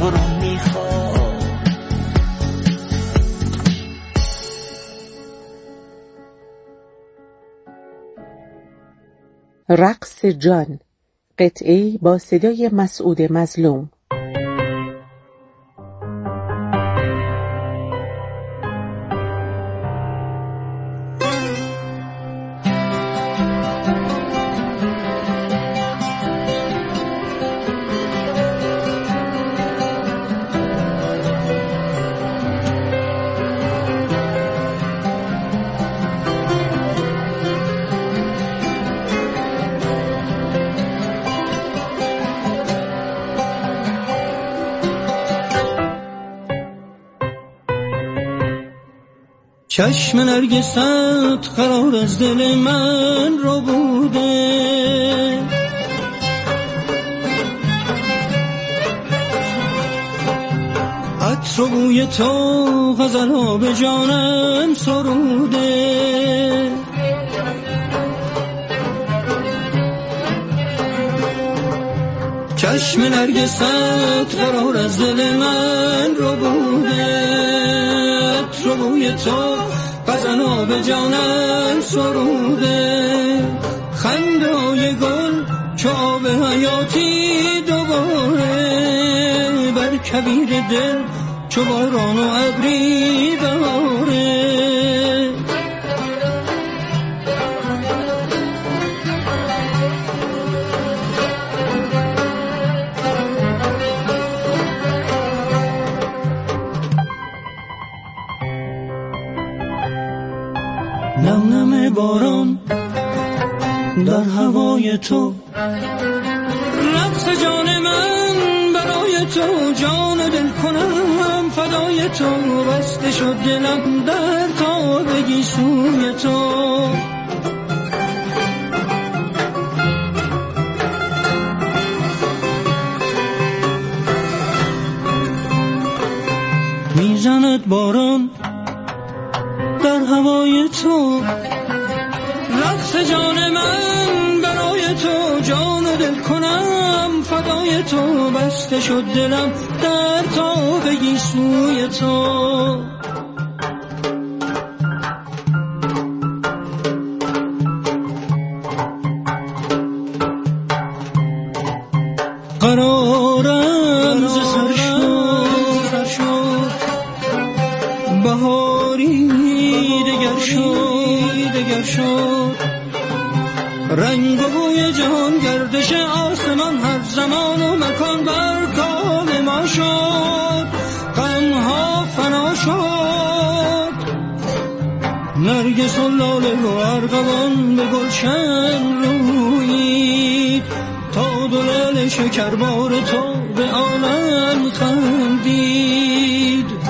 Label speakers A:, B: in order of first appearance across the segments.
A: تو رو میخوام.
B: رقص جان، قطعه‌ای با صدای مسعود مظلوم.
C: چشم نرگست قرار از دل من رو بوده، عطر و بوی تو غزل‌ها به جانم سروده. چشم نرگست قرار از دل من رو بوده، عطر و بوی تو غزل‌ها به جانم سروده. خنده‌های گل چو آب حیاتی دوباره، بر کویر دل چو باران و ابری بهاره. نم نم باران در هوای تو، رقص جان من برای تو، جان دل کنم فدای تو. بسته شد دلم در تا بگی سوی تو. میزند باران در هوای تو، رقص جان من برای تو، جان دل کنم فدای تو. بسته شد دلم در تا بگی سوی تو. قرارم ز سر شد، بهاری دگر شد، رنگ و بوی جهان گردش آسمان هر زمان و مکان بر کام ما شد. غمها فنا شد، نرگس و لاله و ارغوان به گلشن رویید، تا دو لعل شکربار تو به عالم خندید.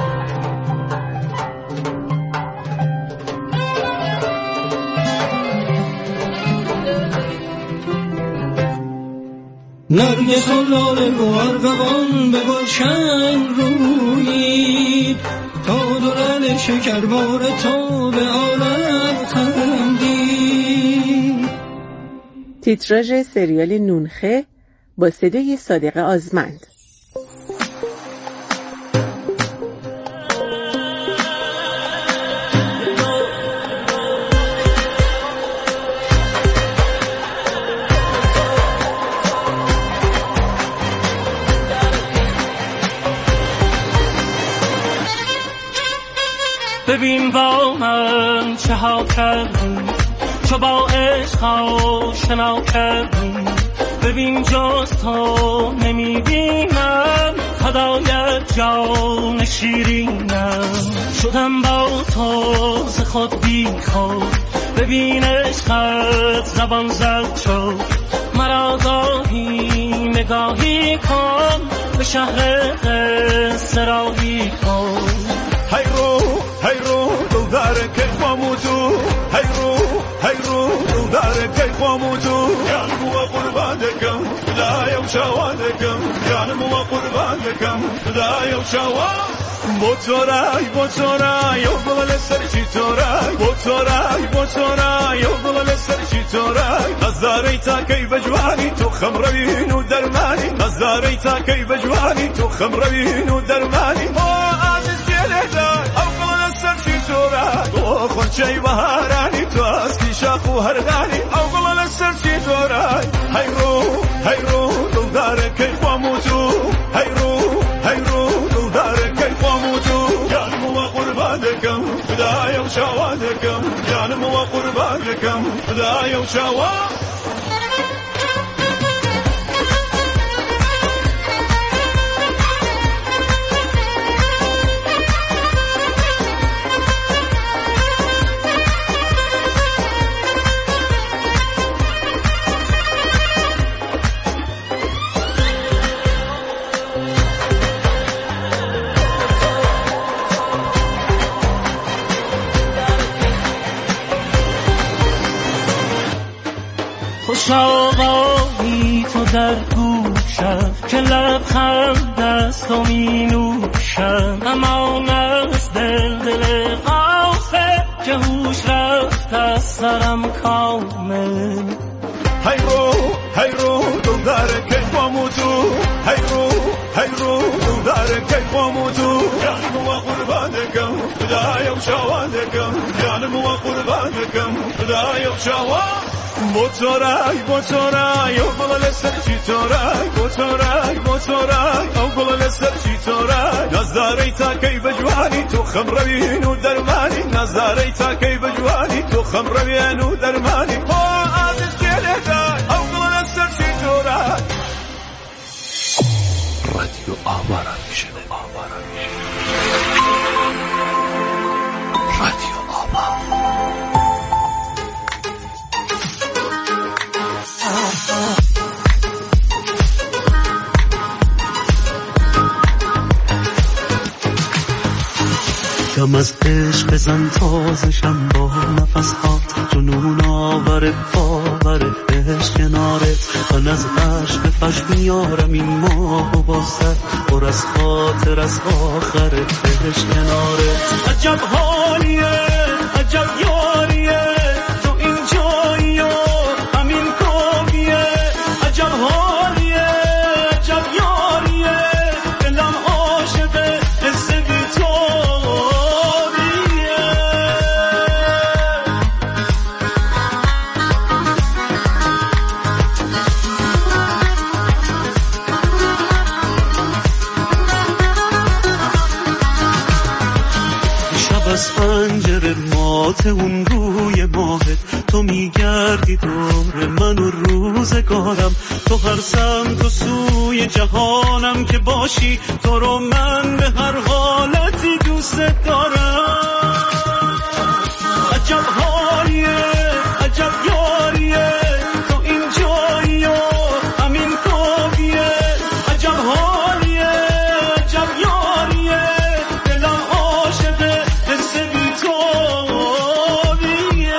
C: نرگس و لاله و ارغوان به گلشن رویید، تا دو لعل شکربار تو به عالم خندید.
B: تیتراژ سریال نونخه با صدای صادق آزمند.
D: ببین با من چه ها کردی، چو با عشق آشنا کردی. ببین جز تو نمیبینم، خدایت جان شیرینم. شدم با تو ز خود بی خود، ببین عشقت زبان زد شد. مرا گاهی نگاهی کن، به شهر قصه راهی کن.
E: هی رو دو داره که خاموتو، هی رو دو داره که خاموتو. یانمو قربان دکم خدایا و شوان دکم، یانمو قربان دکم خدایا و شوان. بوتورای اوغل سرچی تورای بوتورای اوغل سرچی تورای نظاری تا کی بجوانی تو خمروین و درمانی نظاری تا کی بجوانی تو خمروین و درمانی او عزیز گله اوغل سرچی تورای او خونچه بهارانی تو اسکی شاق و هردانی اوغل سرچی تورای هیرو دلدار کی قاموتو هیرو دلدار کی قاموتو جانم و قربانكم فدايا وشوادكم جانم و قربانكم فدايا وشواد
D: خوشاوایی تو در گوشم که لبخند دست و می نوشم امان از دل غافل که هوش رفت از سرم کامل
E: هیرو دلدار کی قاموتو هیرو دلدار کی قاموتو جانم و قربانكم فدايا وشوادكم جانم و قربانكم فدايا وشواد بوتورای اوغل سرچی تورای بوتورای اوغل سرچی تورای نظاری تا کی بجوانی تو خمروین و درمانی نظاری تا کی بجوانی تو خمروین و درمانی او عزیز گله اوغل سرچی تورای
A: رادیو آوارا میشه رادیو آوا
F: دم از عشق بزن تازشم با نفسات جنون آور باور عشق کناره من از عشق فش میارم این ماه و بازد پر از خاطر از آخر عشق کناره
D: عجب حالیه عجب یاریه تو این جایی و همین کابیه عجب حالیه عجب یاریه دلم عاشقه حس بی
F: از پنجره مات اون روی ماهت تو میگردی دور من و روزگارم تو هر سمت و سوی جهانم که باشی تو رو من به هر حالتی دوست دارم عجب حالیه عجب یاریه تو این جایی و همین کابیه عجب حالیه عجب یاریه دلم عاشقه حس بی تابیه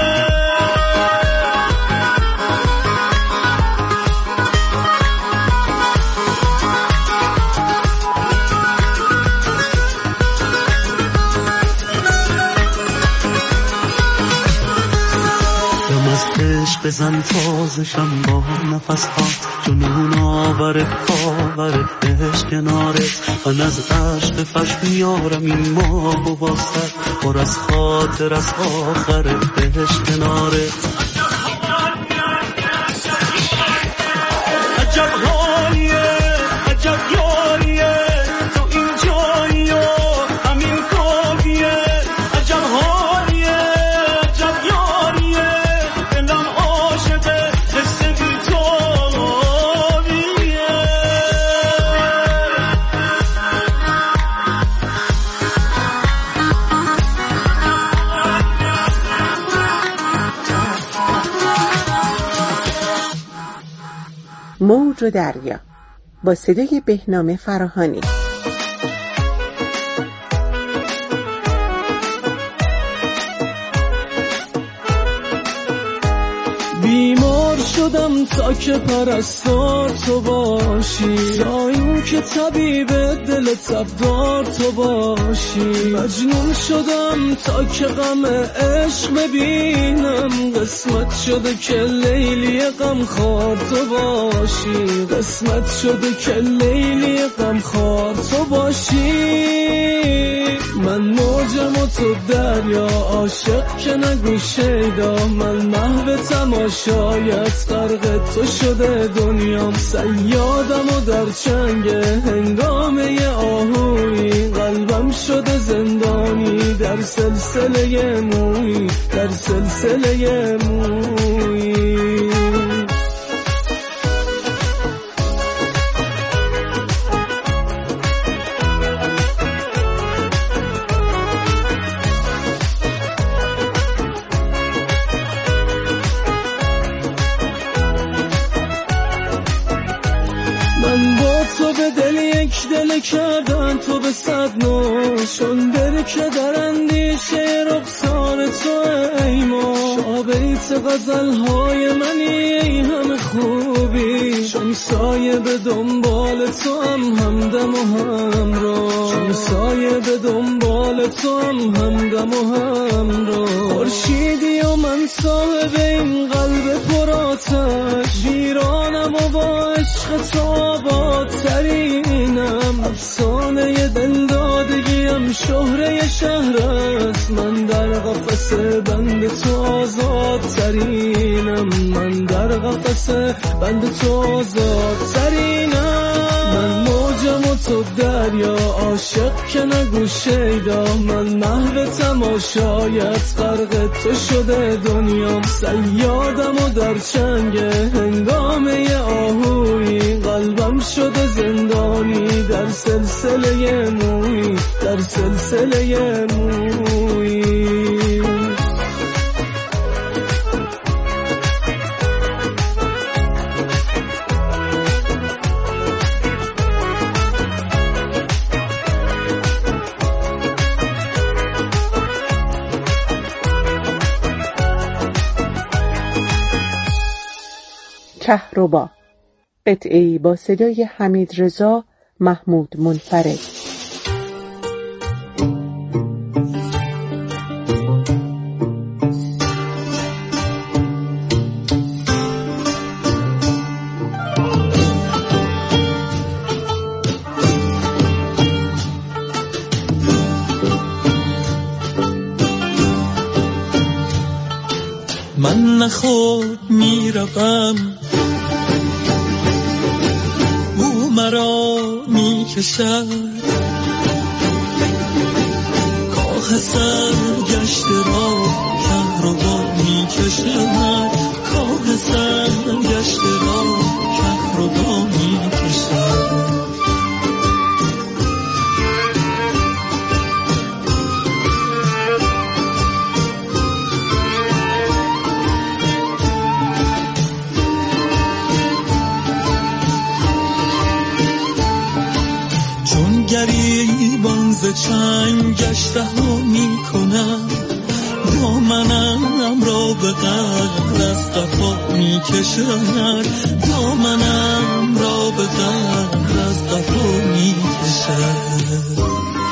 F: عشق بزن تازشم با نفسات جنون آور باور عشق کناره من از عشق فش میارم این ماه و بازتر پر از خاطر از آخر عشق کناره
D: عجب حالیه عجب یاریه تو این جایی و همین کابیه عجب حالیه عجب یاریه دلم عاشقه حس بی تابیه
B: موج و دریا با صدای بهنام فراهانی.
C: بیمار شدم تا که پرستار تو باشی، تا این که طبیب دل تبدار تو باشی. مجنون شدم تا که غم عشق ببینم، قسمت شده که لیلی غم خوار تو باشی، قسمت شده که لیلی غم خوار تو باشی. من موجم و تو دریا، عاشق که نگو شیدا، من محو تماشایت، غرق تو شده دنیام. صیادم و در چنگ هنگامه آهویی، قلبم شده زندانی در سلسله مویی، در سلسله مویی. دل کردن تو به صد نوشون بری که در اندیشه رخسار تو ای ما. شابیت غزلهای منی ای همه خوبی، چون سایه به دنبال تو همدم و همراه، چون سایه به دنبال تو همدم و همراه. خورشیدی و من صاحب این قلب پرآتش، ویرانم و با عشق تو آبادترینم. افسانه دلدادگیم شهره شهر است، من در قفس بند تو آزادترینم، من در قفس بند تو آزادترینم. من موجم و تو دریا، عاشق که نگو شیدا، من محو تماشایت، غرق تو شده دنیام. صیادم و در چنگ هنگامه آهویی، قلبم شده زندانی در سلسله مویی، در سلسله مویی.
B: کهربا، قطعه‌ای با صدای حمیدرضا محمود منفرد.
C: من نخود میروم، او مرا میکشد، کاه سرگشته را کهربا میکشد، کاه سرگشته را کهربا میکشد. گریبان ز چنگ گشته ها می کنم، دامنم را به قدر از قفا می کشد، دامنم را به قدر از قفا می کشد.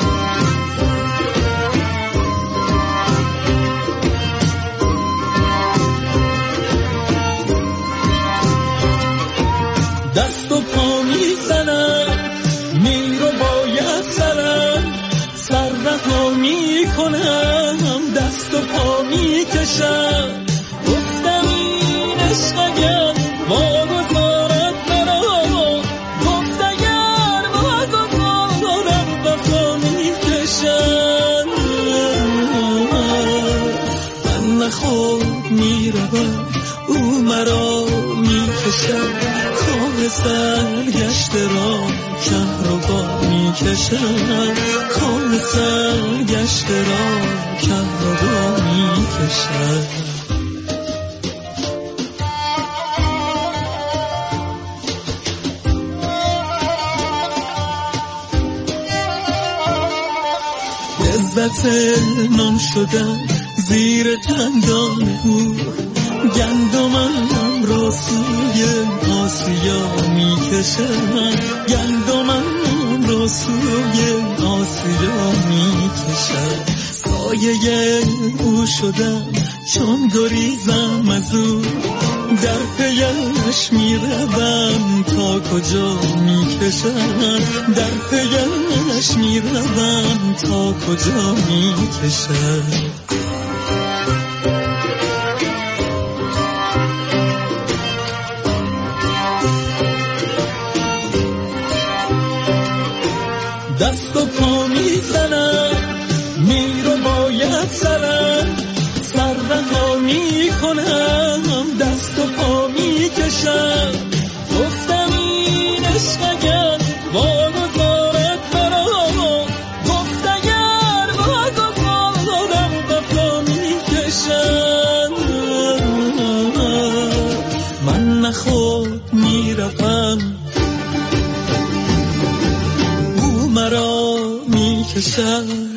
C: دست و پا می زنم، می رو باید سرم، سر رها می کنم، دست و پا می کشم. گفتم این عشق اگر واگذارد مرا، گفت اگر واگذارد وفا می کشم. من نخود می روم، او مرا می کشد، کاه سرگشته را کهربا می کشد، کاه سرگشته را کهربا می کشد. لذت نان شدن زیر دندان او، گندمم را سوی آسیا میکشد، گندمم را سوی آسیا میکشد. سایه او شدم چون گریزم از او، در پیش میروم تا کجا میکشد، در پیش میروم تا کجا میکشد. دست و پا میزنم میرو باید سرم، سر رها میکنم دست و پا میکشم. گفتم این عشق اگر واگذارد برام، گفت اگر واگذارم وفا میکشم. من نخود میرفم او مرا میکشد،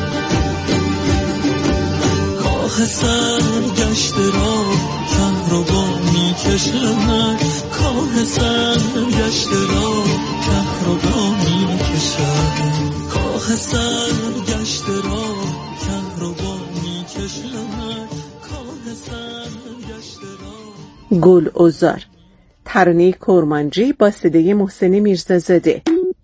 C: کاه سرگشت را کهربا میکشد، کاه سرگشت را کهربا میکشد، کاه سرگشت را کهربا میکشد، کاه سرگشت را.
B: گلعذار، ترانه کرمانجی با صدای محسن میرزازاده.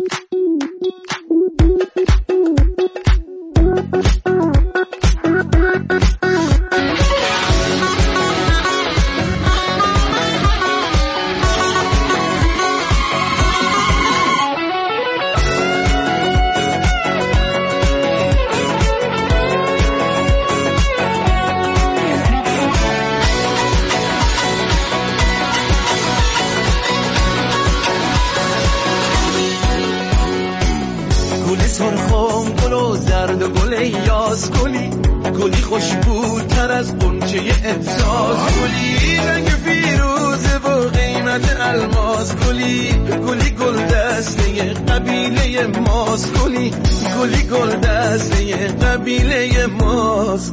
E: سرخم گل و زرد و گل یاس، گلی خوشبوتر از غنچه احساس، گلی رنگ فیروزه و قیمت الماس، گلی گل دسته قبیله ماست، گلی گل دسته قبیله ماست،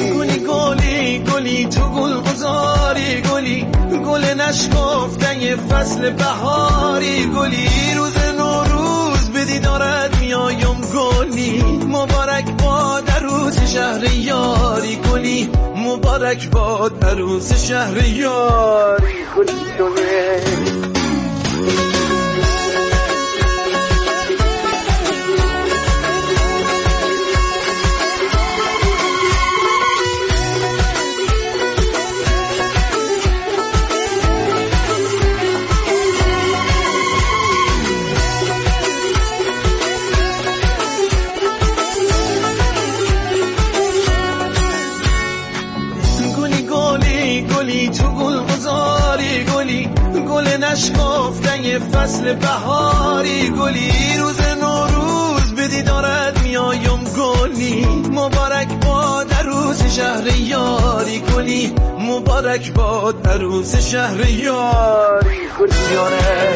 E: گلی تو گل گذاری، گل نشکفته فصل بهاری، گلی روز نوروز به دیدارت میایم، گلی مبارک باد عروس شهر یاری، گلی مبارک باد عروس شهر یاری، گلی تو گل گذاری، گل نشکفته فصل بهاری، گلی روز نوروز به دیدارت میایم، گلی مبارک باد عروس شهر یاری، گلی مبارک باد عروس شهر یاری، گلی یاره.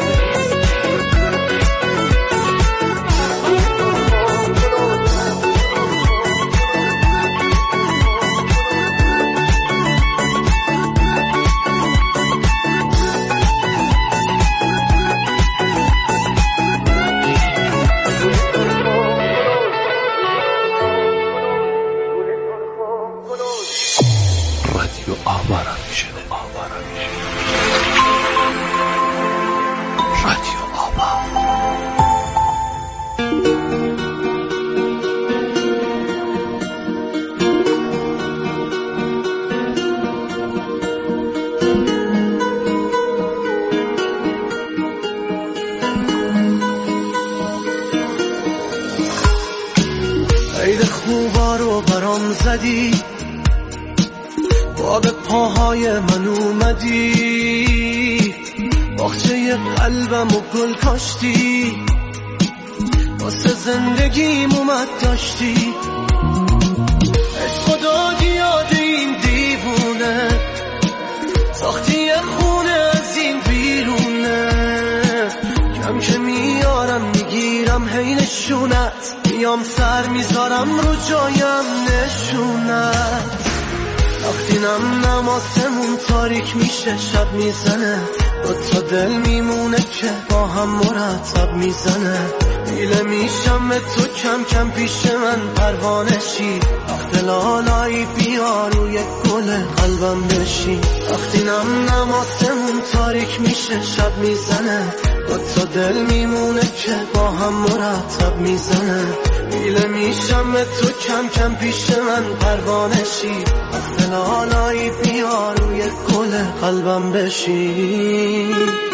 A: آوارم شده رادیو آوا.
C: عید خوبا رو برام زدی، با به پاهای من اومدی، باغچه قلبم و گل کاشتی، واسه زندگیم اومد داشتی، عشق دادی یاد این دیوونه، ساختی خونه از این بیرونه، کم که میارم میگیرم هی نشونت، میام سر میذارم رو جایم نشونت، وقتی نم آسمون تاریک میشه شب میزنه با تا دل میمونه که با هم مرتب میزنه میله میشم تو کم کم پیش من پروانشی وقت لالایی بیا روی گل قلبم بشی وقتی نم آسمون تاریک میشه شب میزنه با تا دل میمونه که با هم مرتب میزنه میله میشم تو کم کم پیش من پروانشی وقت لالایی بیا روی گل قلبم بشی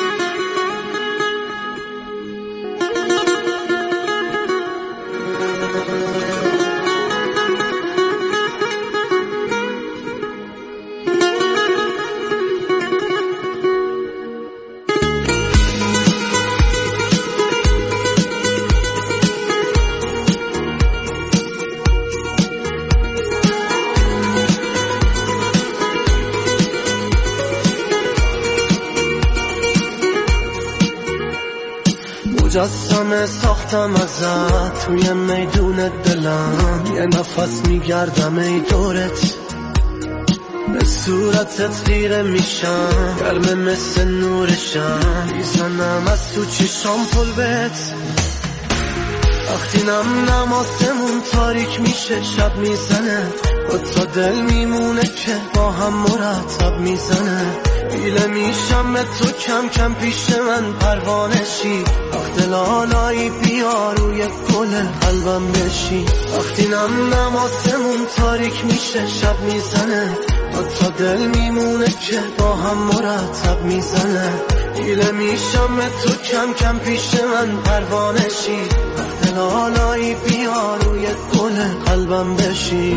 C: مجسمه ساختم ازت توی میدون دلم یه نفس میگردم ای دورت به صورتت خیره میشم گرمه مثل نورشم میزنم از تو چشام پلوت وقتی نم آسمون تاریک میشه شب میزنه با تا دل میمونه که با هم مرتب میزنه میله میشم تو کم کم پیش من پروانشی وقت لالایی بیا روی گل قلبم بشی وقتی نم آسمون تاریک میشه شب میزنه با تا دل میمونه که با هم مرتب میزنه میله میشم تو کم کم پیش من پروانشی وقت لالایی بیا روی گل قلبم بشی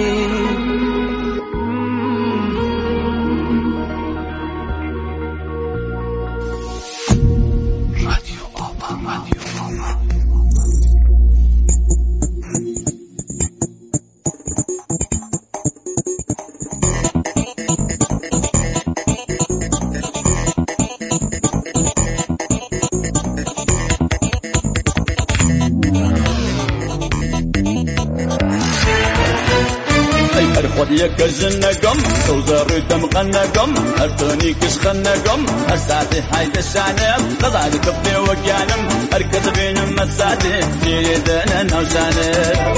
E: یک جنگم سوزر دم قنگم هر تونی کش خنگم هر ساعت حید شانم قضا کفنی وقیانم هر کس بینم مساعتی تیریدن نوشانم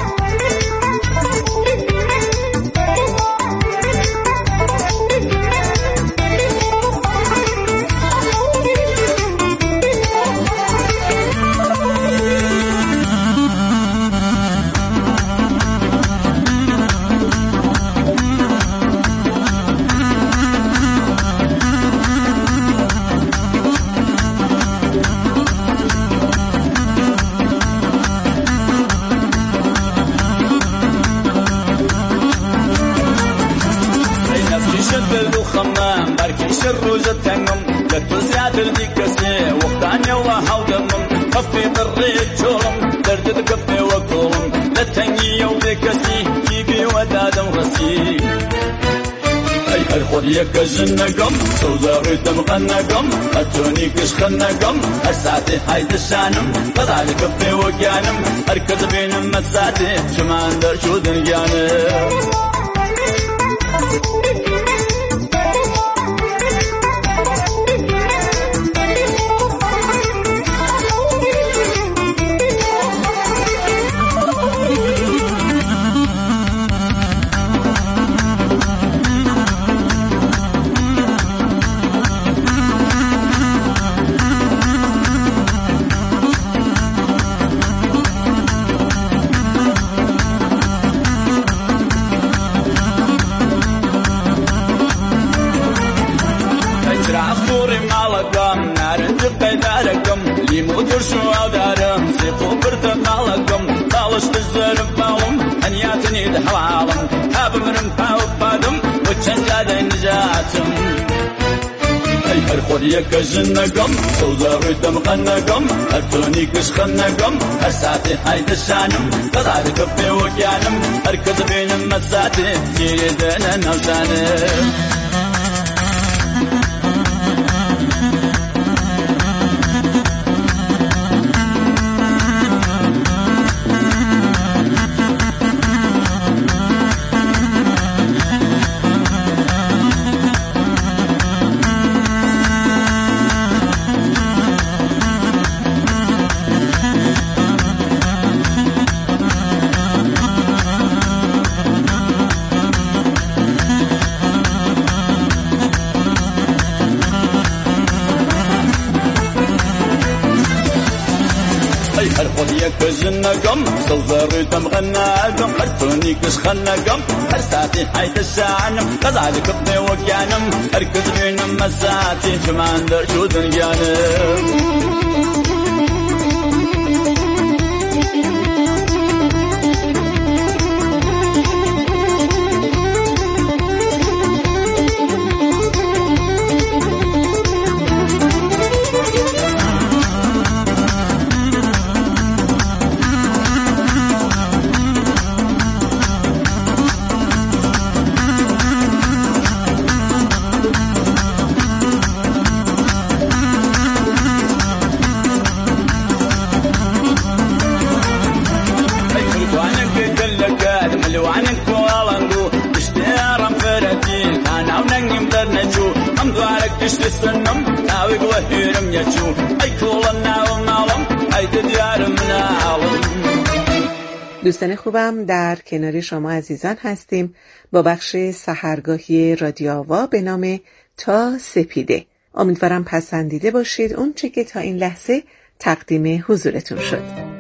E: روزة تنم لتوزيع الدكسي وقتاني وحاودمم خفي قريت شورم دردد كفي وقوم لتنجي ودكسي كيبي ودادم غسي أي الخوريك جنقم سوزاري دم قنقم أتوني كش خنقم الساعتي حيد الشانم قضالي كفي وقيانم أركز بين مساتي شمان در شو دنجانم مدير شو دارم سيقو برد مالكم طالش تزرب بالم هنياتني دحوالم هاب من محاوب بادم وتشنجاد نجاتم أي الخوريك جنقم سوزاري دم قنقم أرتوني كش خنقم أرساتي حيد الشانم قضاري كفي وكيانم أركز بين مساتي تيريدنا نوشانم وجنكم صلزريتم غناكم هرتوني كش خنكم هرساتي حيت الشعنم غزالك بني وكانم هركز بينم مساتي جمان در شو دنيانم
B: دوستان خوبم، در کنار شما عزیزان هستیم با بخش سحرگاهی رادیو آوا به نام تا سپیده. امیدوارم پسندیده باشید اون چه که تا این لحظه تقدیم حضورتون شد.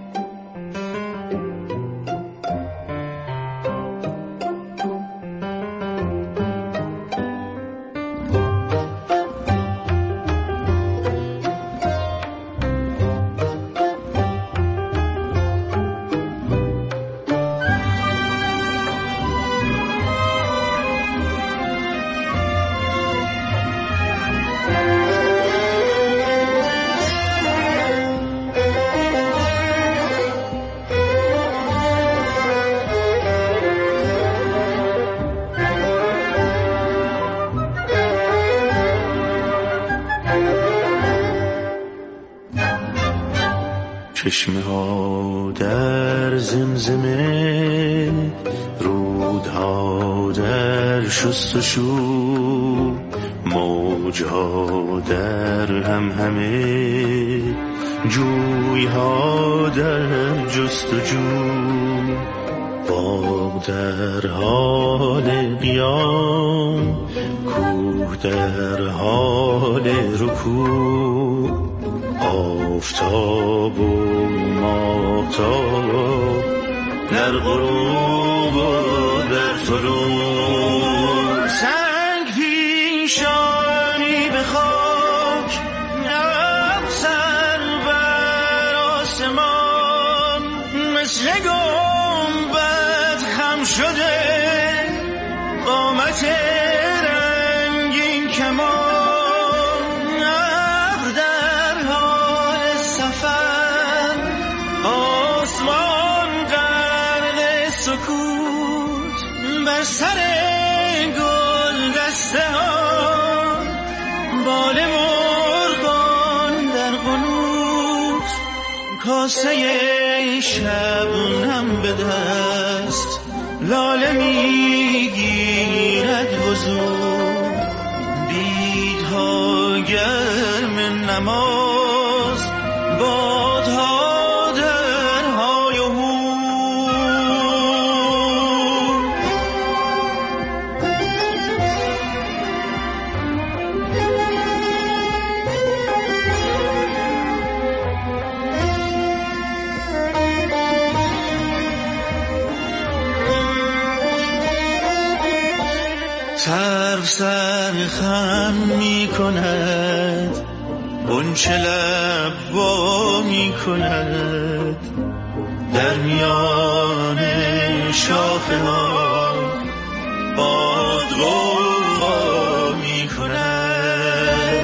F: چشمه ها در زمزمه، رودها در شستشو، موجها در همهمه، جویها در جستجو، باغ در حال قیام، کوه در حال رکوع، آفتاب و ماهتاب در غروب و در طلوع، سنگ پیشانی به خاک، سر بر آسمان، مثل گنبد خم شده قامت رنگین کمان، سر گل دسته ها، بال مرغان در قنوت، کاسه شبنم به دست، لاله میگیرد وضو، دیدها گرم نماز، بادها سر خم می کند، غنچه لب وا می کند، در میان شاخه ها باد غوغا می کند،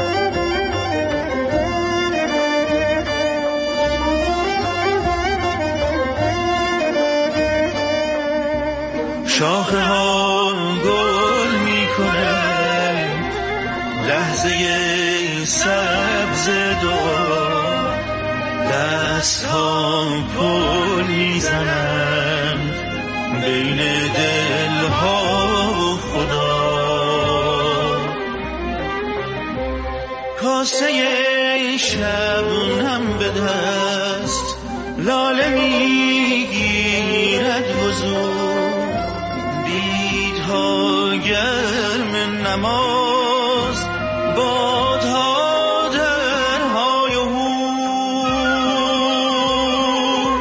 F: شاخه ها لحظه سبز دعا، دست ها پل میزنند بین دل ها و خدا، کاسه شبنم به دست، لاله میگیرد وضو، دیدها گرم نماز،